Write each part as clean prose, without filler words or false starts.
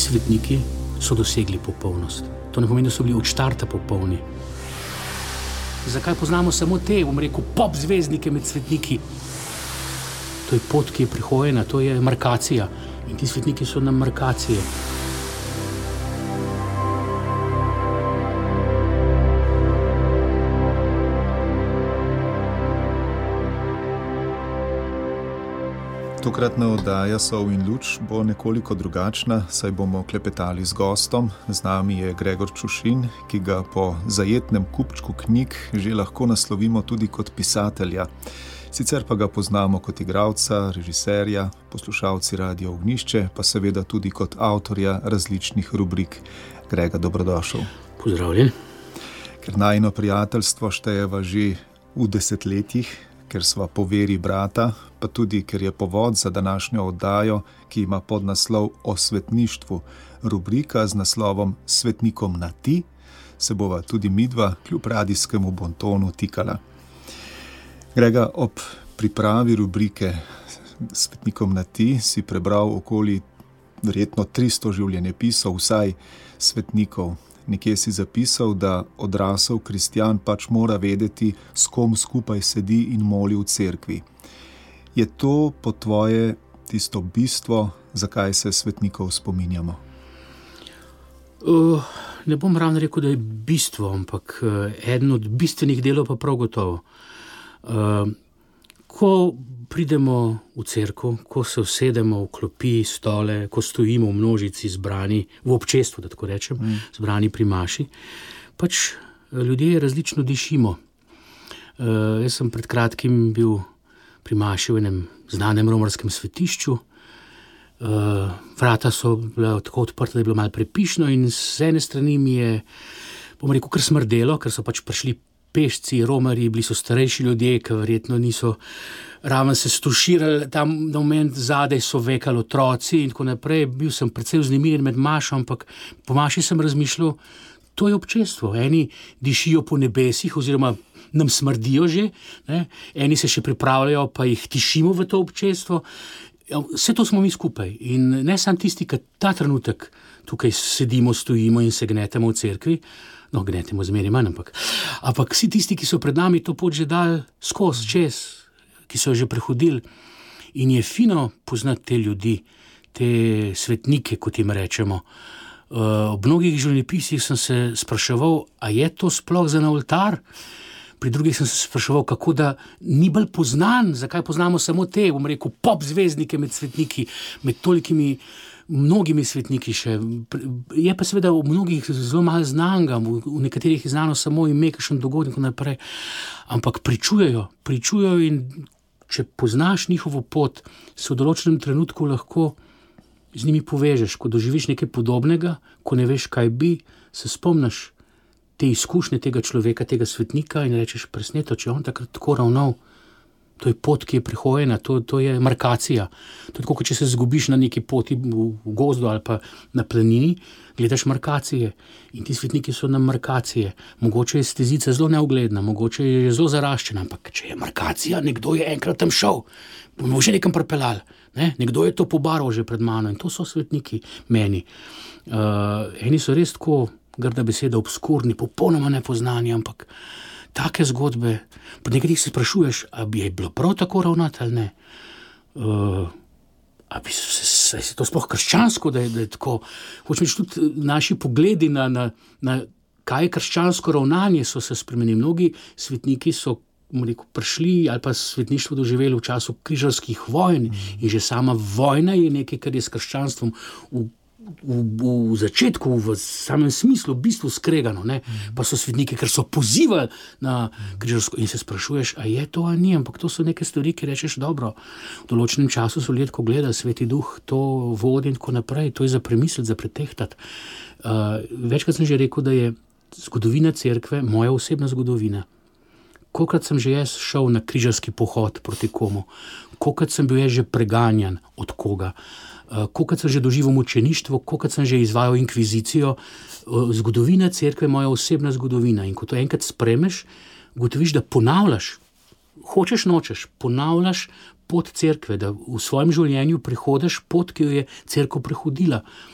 svetniki so dosegli popolnost. To ne pomeni, da so bili od štarta popolni. Zakaj poznamo samo te, pop zvezdnike med svetniki? To je pot, ki je prihojena, to je markacija. In ti svetniki so nam markacije. Tokratna oddaja Sol in luč bo nekoliko drugačna, saj bomo klepetali z gostom. Z nami je Gregor Čušin, ki ga po zajetnem kupčku knjig že lahko naslovimo tudi kot pisatelja. Sicer pa ga poznamo kot igralca, režiserja, poslušalci Radia Ognjišče, pa seveda tudi kot avtorja različnih rubrik. Grega, dobrodošel. Pozdravljen. Ker najino prijateljstvo štejeva že v desetletjih, ker sva po veri brata, pa tudi ker je povod za današnjo oddajo, ki ima podnaslov o svetništvu, rubrika z naslovom Svetnikom na ti, se bova tudi midva kljub radijskemu bontonu tikala. Grega, ob pripravi rubrike Svetnikom na ti si prebral okoli verjetno 300 življenjepisov, vsaj svetnikov. Nekje si zapisal, da odrasel kristjan pač mora vedeti, s kom skupaj sedi in moli v cerkvi. Je to po tvoje tisto bistvo, zakaj se svetnikov spominjamo? Ne bom ravno rekel, da je bistvo, ampak eden od bistvenih delov pa prav gotovo. Ko pridemo v cerkev, ko se usedemo v klopi, stole, ko stojimo v množici zbrani, v občestvu, da tako rečem, zbrani pri maši, pač ljudje različno dišimo. Jaz sem pred kratkim bil pri maši v enem znanem romarskem svetišču. Vrata so bila tako odprta, da je bilo malo prepišno in z ene strani mi je, bom rekel, kar smrdelo, ker so pač prišli pešci, romarji, bili so starejši ljudje, ki verjetno niso raven se stuširali, tam na moment zadaj so vekali otroci in tako naprej. Bil sem precej vznemiren med mašo, ampak po maši sem razmišljal, to je občestvo. Eni dišijo po nebesih oziroma nam smrdijo že, ne? Eni se še pripravljajo, pa jih tišimo v to občestvo. Vse to smo mi skupaj in ne samo tisti, ki ta trenutek tukaj sedimo, stojimo in se gnetemo v cerkvi, no, gnetemo zmeraj manj, ampak vsi tisti, ki so pred nami to pot že dali skozi, čez, ki so že prehodili. In je fino poznati te ljudi, te svetnike, kot jim rečemo. Ob mnogih življenjepisih sem se spraševal, a je to sploh za na oltar? Pri drugih sem se spraševal, kako da ni bolj poznan, zakaj poznamo samo te, bom rekel, pop zvezdnike med svetniki, med tolikimi mnogimi svetniki še. Je pa seveda v mnogih zelo malo znanga, v nekaterih je znano samo ime, kakšen dogodek in naprej. Ampak pričujejo in če poznaš njihovo pot, se v določenem trenutku lahko z njimi povežeš, ko doživiš nekaj podobnega, ko ne veš, kaj bi, se spomniš te izkušnje tega človeka, tega svetnika in rečeš, presneto, če on takrat tako ravnal, to je pot, ki je prihojena, to je markacija. To je tako, kot če se zgubiš na neki poti v gozdu ali pa na planini, gledaš markacije. In ti svetniki so nam markacije. Mogoče je stezica zelo neugledna, mogoče je zelo zaraščena, ampak če je markacija, nekdo je enkrat tam šel, bomo že nekam pripeljali. Ne? Nekdo je to pobaral že pred mano in to so svetniki meni. Eni so res tako, grda beseda, obskurni, popolnoma nepoznani, ampak take zgodbe, pa nekaj se sprašuješ, a bi je bilo prav tako ravnati ali ne. A bi se to sploh krščansko, da je tako. Hočem reči, tudi naši pogledi na kaj je krščansko ravnanje so se spremenili. Mnogi svetniki so prišli ali pa svetništvo doživeli v času križarskih vojn in že sama vojna je nekaj, kar je s krščanstvom v začetku, v samem smislu, v bistvu skregano, ne? Pa so svetniki, ker so pozivali na križarsko in se sprašuješ, a je to ali ni, ampak to so neke stvari, ki rečeš, dobro, v določenem času so ljudje, ko gledajo, Sveti Duh to vodi in tako naprej, to je za premisliti, za pretehtati. Večkrat sem že rekel, da je zgodovina cerkve moja osebna zgodovina. Kolikrat sem že jaz šel na križarski pohod proti komu, kolikrat sem bil jaz že preganjan od koga, kolikrat sem že doživel mučeništvo, kolikrat sem že izvajal inkvizicijo. Zgodovina cerkve je moja osebna zgodovina in ko to enkrat spremeš, ugotoviš, da ponavljaš, hočeš nočeš, ponavljaš pot cerkve, da v svojem življenju prehodiš pot, ki jo je cerkev prehodila.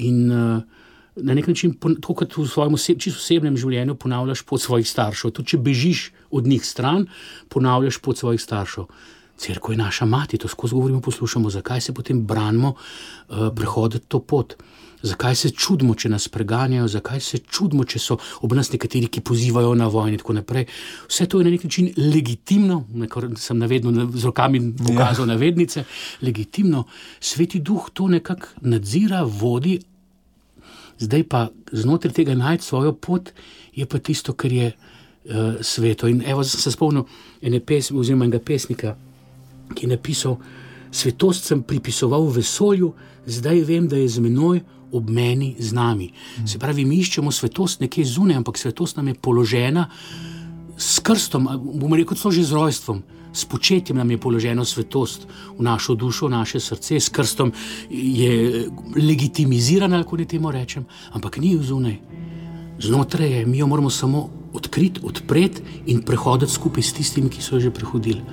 in na nek način, tako kot v svojem čisto osebnem življenju ponavljaš pot svojih staršev. Tudi če bežiš od njih stran, ponavljaš pot svojih staršev. Cerkev je naša mati, to skozi govorimo, poslušamo, zakaj se potem branimo prehoditi to pot. Zakaj se čudimo, če nas preganjajo, zakaj se čudimo, če so ob nas nekateri, ki pozivajo na vojno in tako naprej. Vse to je na nek način legitimno, sem navedno z rokami pokazal navednice, legitimno. Sveti Duh to nekako nadzira, vodi, zdaj pa znotraj tega najti svojo pot, je pa tisto, kar je sveto. In evo, sem se spomnil enega pesnika, ki je napisal: svetost sem pripisoval vesolju, zdaj vem, da je z menoj, ob meni, z nami. Se pravi, mi iščemo svetost nekje zunaj, ampak svetost nam je položena s krstom, bomo rekel, to že z rojstvom, s početjem nam je položeno svetost v našo dušo, v naše srce, s krstom je legitimizirana, kako ne temu rečem, ampak ni zunaj. Znotraj je, mi jo moramo samo odkriti, odpreti in prehoditi skupaj s tistimi, ki so jo že prehodili.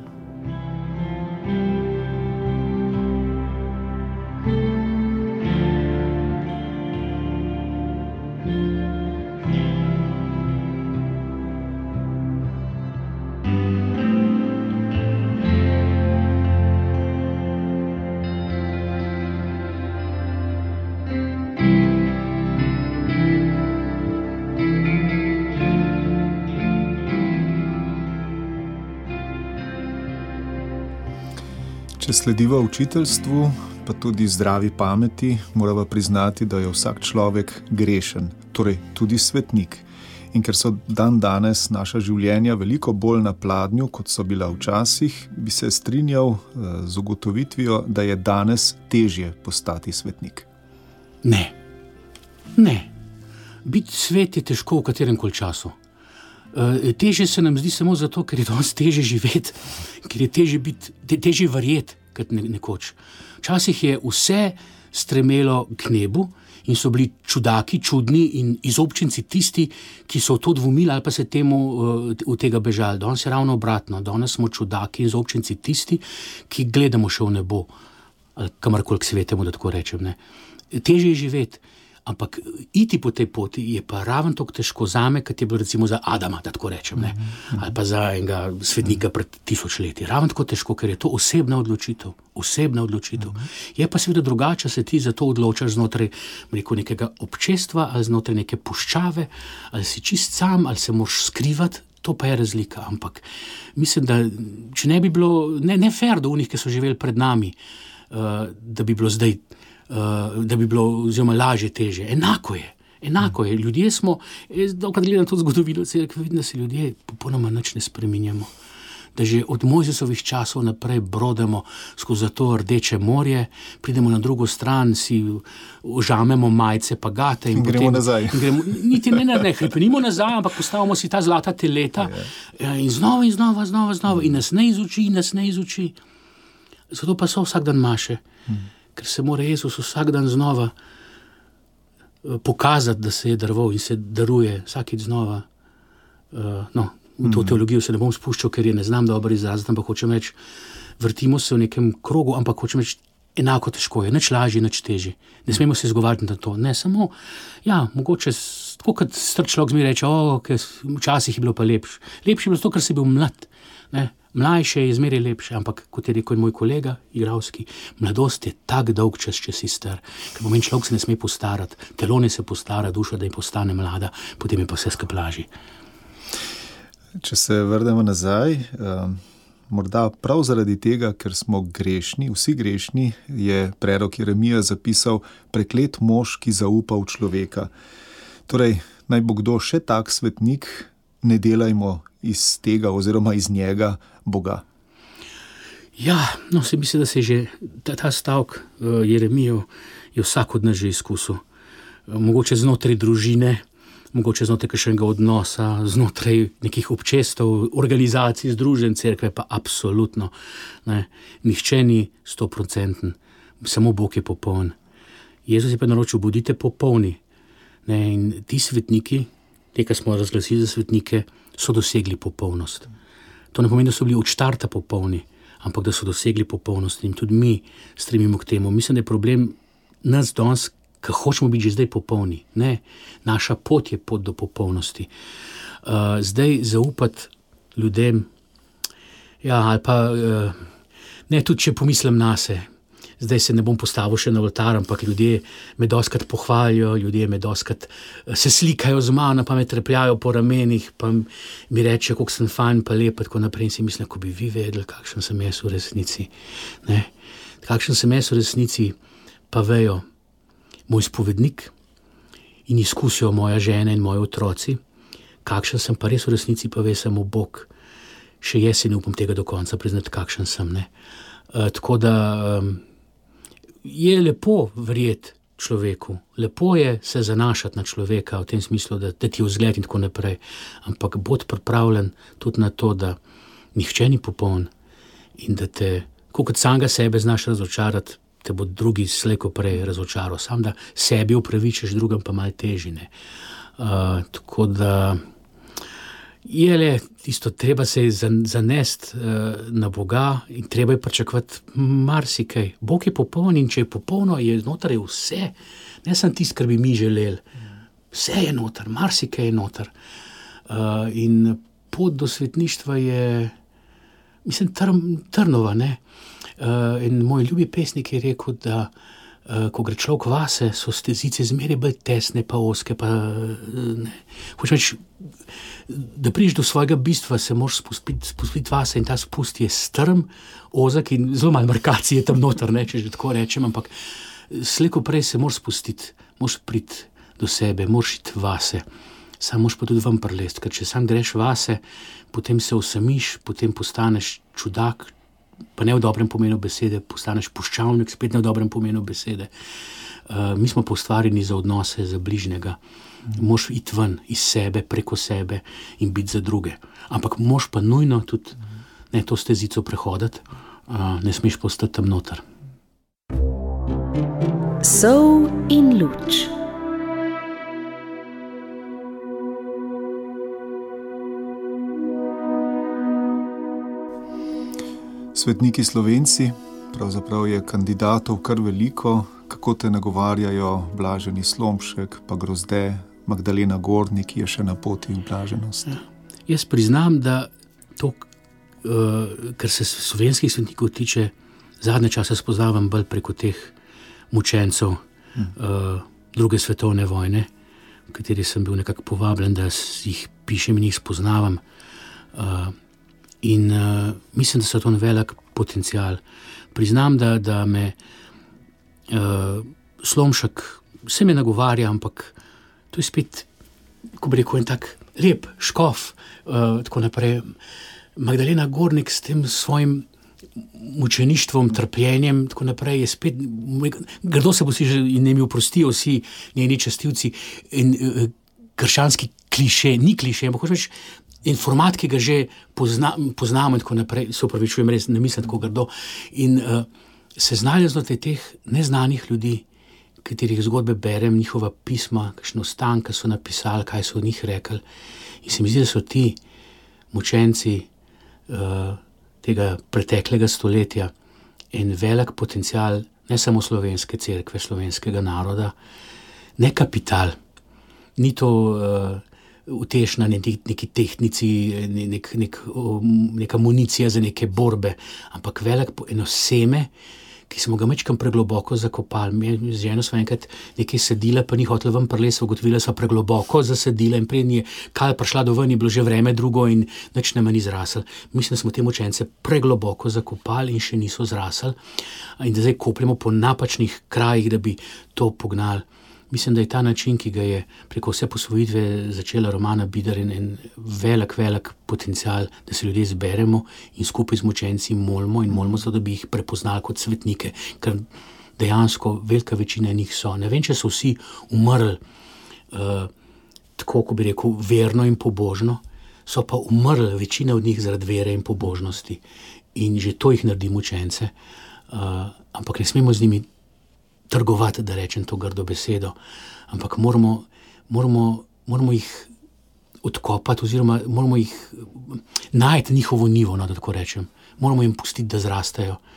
Če slediva učiteljstvu, pa tudi zdravi pameti, morava priznati, da je vsak človek grešen, torej tudi svetnik. In ker so danes naša življenja veliko bolj na pladnju, kot so bila včasih, bi se strinjal z ugotovitvijo, da je danes težje postati svetnik. Ne. Biti svet je težko v kateremkoli času. Težje se nam zdi samo zato, ker je danes težje živeti, ker je težje verjeti kot nekoč. Včasih je vse stremelo k nebu in so bili čudaki, čudni in izobčenci tisti, ki so v to dvomili ali pa se temu v tega bežali. Danes je ravno obratno. Danes smo čudaki in izobčenci tisti, ki gledamo še v nebo, ali kamorkoli k svetemu, da tako rečem. Ne. Težje je živeti. Ampak iti po tej poti je pa ravno tako težko zame, kot je bilo recimo za Adama, da tako rečem, ne? Ali pa za enega svetnika pred 1000 leti. Ravno tako težko, ker je to osebna odločitev. Je pa seveda drugače, se ti za to odločaš znotraj nekega občestva ali znotraj neke puščave, ali si čist sam, ali se moraš skrivati, to pa je razlika. Ampak mislim, da če ne bi bilo, ne fair do unih, ki so živeli pred nami, da bi bilo zdaj, da bi bilo oziroma lažje, teže. Enako je. Ljudje smo, dokaj gledam to zgodovino cerkve, vidim, da se ljudje popolnoma nič ne spreminjamo. Da že od Mojzesovih časov naprej brodemo skozi to Rdeče morje, pridemo na drugo stran, si ožamemo majice pa gate in gremo nazaj. Niti ne hripenimo nazaj, ampak postavimo si ta zlata teleta in znova in nas ne izuči. Zato pa so vsak dan maše. Ker se mora Jezus vsak dan znova pokazati, da se je daroval in se daruje vsakič znova. V to teologijo se ne bom spuščal, ker je ne znam dobro izraziti, ampak hočem reči, vrtimo se v nekem krogu, ampak hočem reči, enako težko je, nič lažje, nič težje. Ne smemo se izgovarjati na to. Ne, samo, mogoče, tako kot star človek zmeraj reče, včasih je bilo pa lepše. Lepše je bilo zato, ker si bil mlad. Ne? Mlajše je zmeraj lepše, ampak kot je rekel moj kolega igralski, mladost je tak dolg čas, če si star. Ker pomeni, človek se ne sme postarati, telo ne se postara, duša, da je postane mlada, potem je pa vse skupaj lažje. Če se vrnemo nazaj, morda prav zaradi tega, ker smo grešni, vsi grešni, je prerok Jeremija zapisal: preklet mož, ki zaupa v človeka. Torej, naj bo kdo še tak svetnik, ne delajmo iz tega oziroma iz njega Boga. Se misli, da se je že ta stavek Jeremijo je vsak od nas že izkusil. Mogoče znotraj družine, mogoče znotraj kakšnega odnosa, znotraj nekih občestev, organizacij, združenj, cerkve, pa absolutno. Ne. Nihče ni 100%, samo Bog je popoln. Jezus je pa naročil, bodite popolni. Ne. In ti svetniki, te, ki smo razglasili za svetnike, so dosegli popolnost. To ne pomeni, da so bili od štarta popolni, ampak da so dosegli popolnost in tudi mi stremimo k temu. Mislim, da je problem nas danes, ker hočemo biti že zdaj popolni. Ne, naša pot je pot do popolnosti. Zdaj zaupati ljudem, ali pa ne, tudi če pomislim nase. Zdaj se ne bom postavil še na oltar, ampak ljudje me dostikrat pohvalijo, ljudje me dostikrat se slikajo z mano, pa me trepljajo po ramenih, pa mi rečejo, kako sem fajn, pa lep, tako naprej. In si mislim, ko bi vi vedeli, kakšen sem jaz v resnici. Ne? Kakšen sem jaz v resnici, pa vejo moj spovednik in izkusijo moja žena in moji otroci. Kakšen sem pa res v resnici, pa ve samo Bog. Še jaz si ne upam tega do konca priznati, kakšen sem. Ne? Tako da je lepo verjeti človeku, lepo je se zanašati na človeka v tem smislu, da ti je vzgled in tako naprej, ampak bod pripravljen tudi na to, da nihče ni popoln in da te, kot samega sebe znaš razočarati, te bo drugi slej ko prej razočaral, sam da sebi upravičiš, drugem pa malo teži. Tako da je le tisto, treba se zanesti na Boga in treba je pričakovati marsikaj. Bog je popoln in če je popolno, je znotraj vse. Ne samo tisto, kar bi mi želeli. Vse je noter, marsikaj je noter. In pot do svetništva je, mislim, trnova, ne? In moj ljubi pesnik je rekel, da ko gre človek vase, so stezice zmeraj bolj tesne, pa ozke, pa ne. Hočem reči, da prideš do svojega bistva, se moraš spustiti vase in ta spust je strm, ozek in zelo malo markacije tam noter, ne, če že tako rečem, ampak slej ko prej se moraš spustiti, moraš priti do sebe, moraš iti vase, sam moraš pa tudi ven prelesti, ker če sam greš vase, potem se osamiš, potem postaneš čudak, pa ne v dobrem pomenu besede, postaneš puščavnik, spet ne v dobrem pomenu besede. Mi smo pa ustvarjeni za odnose, za bližnjega. Moš iti ven iz sebe, preko sebe in biti za druge. Ampak moš pa nujno tudi ne to stezico prehoditi, ne smeš pa ostati tam noter. Sol in luč. Svetniki Slovenci, pravzaprav je kandidatov kar veliko, kako te nagovarjajo Blaženi Slomšek, pa Grozde, Magdalena Gornik, ki je še na poti v blaženost. Ja. Jaz priznam, da to, kar se slovenskih svetnikov tiče, zadnje čase spoznavam bolj preko teh mučencev druge svetovne vojne, v kateri sem bil nekako povabljen, da jih pišem in jih spoznavam. In mislim, da so to velik potencial. Priznam, da me Slomšek se me nagovarja, ampak to je spet, ko bi rekel, en tak lep škof, tako naprej. Magdalena Gornik s tem svojim mučeništvom, trpljenjem, tako naprej, je spet, grdo se bo si že in ne mi oprostijo vsi njeni častilci in krščanski kliše, ni kliše, ampak hočeš in format, ki ga že poznamo in tako naprej, se opravičujem, res ne mislim tako grdo, in se znalje znotraj teh neznanih ljudi, katerih zgodbe berem, njihova pisma, kakšne ostanke so napisali, kaj so o njih rekli. In se mi zdi, da so ti mučenci tega preteklega stoletja en velik potencial, ne samo slovenske cerkve, slovenskega naroda, ne kapital, ni to utešna neki tehnici, neka municija za neke borbe, ampak velik eno seme, ki smo ga majčkam pregloboko zakopali. Z ženo sva enkrat nekaj sedila, pa ni hotela ven prelesti, ugotovila sva pregloboko zasedila in prednji je kaj prišla do ven, je bilo že vreme drugo in nič nama ni zrasel. Mislim, da smo te mučence pregloboko zakopali in še niso zrasli in da zdaj kopljemo po napačnih krajih, da bi to pognali. Mislim, da je ta način, ki ga je preko vse posvojitve začela Romana Bidar, en velik potencial, da se ljudje zberemo in skupaj z mučenci molimo zato, da bi jih prepoznali kot svetnike, ker dejansko velika večina njih so. Ne vem, če so vsi umrli tako, ko bi rekel, verno in pobožno, so pa umrli večina od njih zaradi vere in pobožnosti. In že to jih naredi mučence. Ampak ne smemo z njimi trgovati, da rečem to grdo besedo, ampak moramo jih odkopati oziroma moramo jih najti njihovo nivo, da tako rečem. Moramo jim pustiti, da zrastajo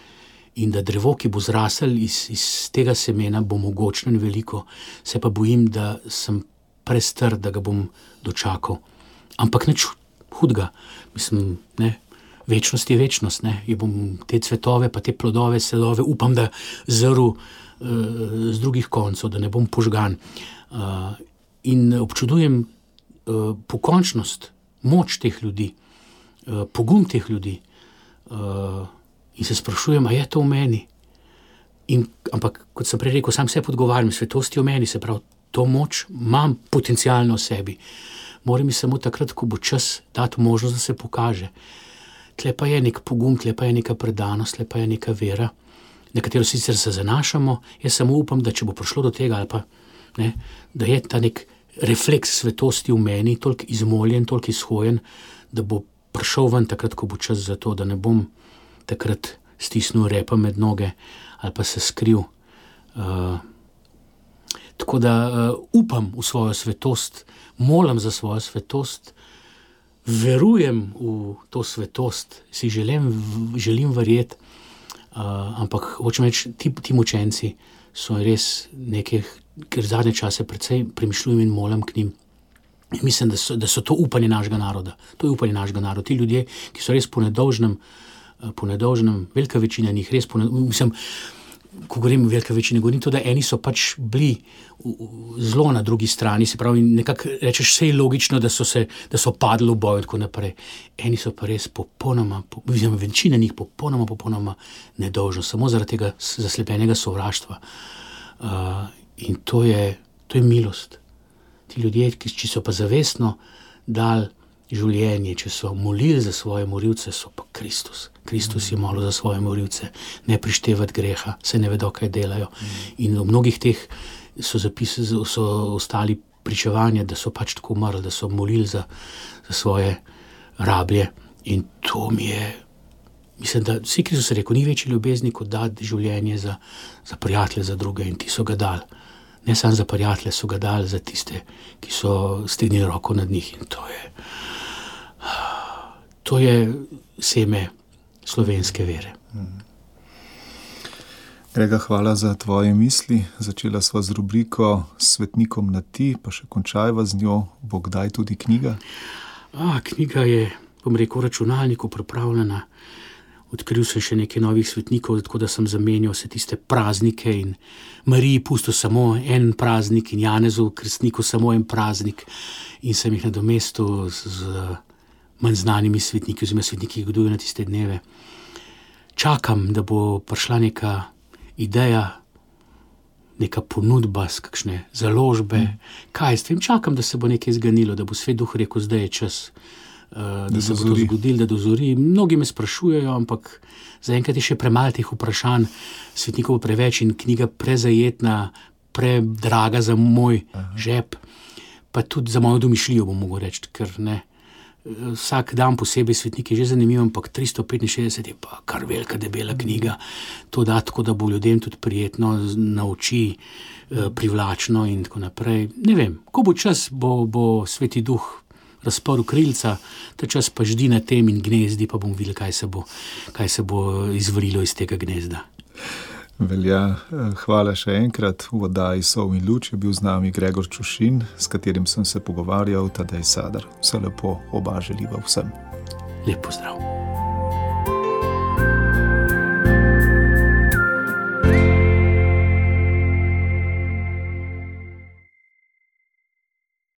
in da drevo, ki bo zrasel iz tega semena, bo mogočno in veliko, se pa bojim, da sem prestr, da ga bom dočakal. Ampak nič hudega, mislim, ne, večnost je večnost, ne, je bom te cvetove pa te plodove, sadove, upam, da zrl z drugih koncev, da ne bom požgan. In občudujem pokončnost, moč teh ljudi, pogum teh ljudi, in se sprašujem, a je to v meni? Ampak, kot sem prej rekel, sam sebi odgovarjam, svetost je v meni, se pravi, to moč imam potencialno v sebi. Moram mi samo takrat, ko bo čas, dati možnost, da se pokaže. Tle pa je nek pogum, tle pa je neka predanost, tle pa je neka vera, na katero sicer se zanašamo. Jaz samo upam, da če bo prišlo do tega, ali pa, ne, da je ta nek refleks svetosti v meni toliko izmoljen, toliko izhojen, da bo prišel ven takrat, ko bo čas za to, da ne bom takrat stisnil repa med noge ali pa se skril. Tako da upam v svojo svetost, molim za svojo svetost, verujem v to svetost, si želim verjeti, ampak hočem reči, ti mučenci so res nekaj, ker zadnje čase precej premišljujem in molim k njim. Mislim, da so to upanje našega naroda. To je upanje našega naroda. Ti ljudje, ki so res po nedolžnem, velika večina njih res mislim, ko govorim velika večina, govorim to, da eni so pač bili zelo na drugi strani, se pravi, nekako rečeš, vse je logično, da so padli v boju in tako naprej. Eni so pa res popolnoma, večina njih popolnoma nedolžna, samo zaradi tega zaslepljenega sovraštva. In to je milost. Ti ljudje, ki so pa zavestno dali življenje, če so molili za svoje morilce, so pa Kristus. Kristus je molil za svoje morilce, ne prištevati greha, se ne vedo, kaj delajo. In v mnogih teh so ostali pričevanja, da so pač tako umrli, da so molili za svoje rablje. In to mi je, mislim, da vsi Kristus rekel, ni večji ljubezni, kot dati življenje za prijatelje, za druge, in ti so ga dali. Ne samo za prijatelje, so ga dali za tiste, ki so stegnili roko nad njih. In to je seme slovenske vere. Grega, hvala za tvoje misli. Začela sva z rubriko Svetnikom na ti, pa še končajva z njo. Bo kdaj tudi knjiga? Knjiga je, bom rekel, v računalniku pripravljena. Odkril sem še nekaj novih svetnikov, tako da sem zamenjal vse tiste praznike in Mariji pustil samo en praznik in Janezu krstniku samo en praznik in sem jih nadomestil z manj znanimi svetniki, oziroma svetniki, ki godujo na tiste dneve. Čakam, da bo prišla neka ideja, neka ponudba z kakšne založbe. Kaj s tem? Čakam, da se bo nekaj zganilo, da bo Svet Duh rekel, zdaj je čas, da se bo to zgodilo, da dozori. Mnogi me sprašujejo, ampak zaenkrat je še premalo teh vprašanj, svetnikov preveč in knjiga prezajetna, predraga za moj žep, pa tudi za mojo domišljijo, bom mogel reči, ker ne. Vsak dan posebej svetnik je že zanimiv, ampak 365 je pa kar velika, debela knjiga. To da tako, da bo ljudem tudi prijetno, na oči, privlačno in tako naprej. Ne vem, ko bo čas, bo Sveti Duh razporil krilca, ta čas pa ždi na tem in gnezdi, pa bom videl, kaj se bo izvrilo iz tega gnezda. Velja, hvala še enkrat. V oddaji Sol in luč je bil z nami Gregor Čušin, s katerim sem se pogovarjal, Tadej Sadar. Vse lepo, oba želiva vsem. Lep pozdrav.